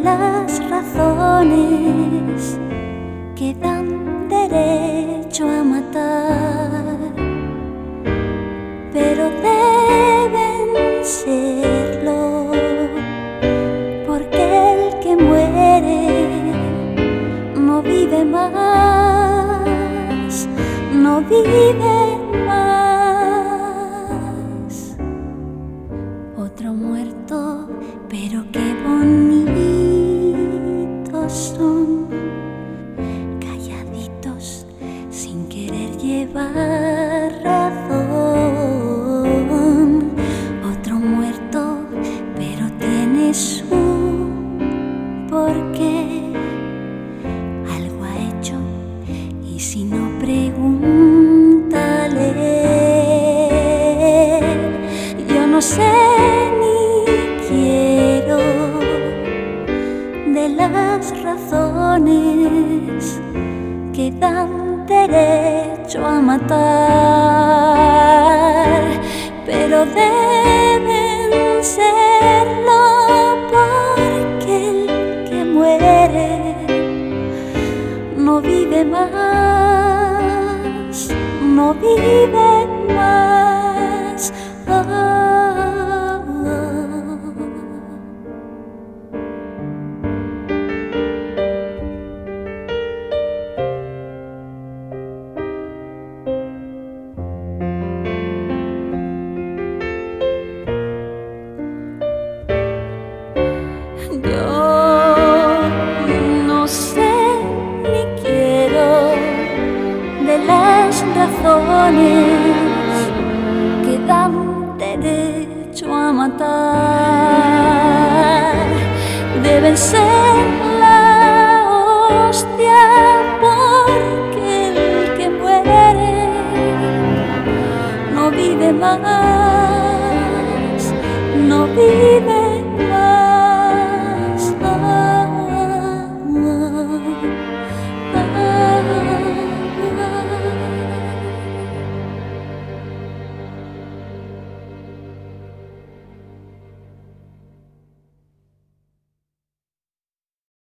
las razones que dan derecho a matar, pero deben serlo, porque el que muere no vive más, no vive más. Otro muerto, pero qué bonitos son, calladitos, sin querer llevar razón. Otro muerto, pero tiene su porqué, algo ha hecho, y si no, pregúntale. Yo no sé ni quiero de las razones que dan derecho a matar, pero deben serlo, porque el que muere no vive más, no vive más. Yo no sé ni quiero de las razones que dan derecho a matar. Deben ser la hostia, porque el que muere no vive más.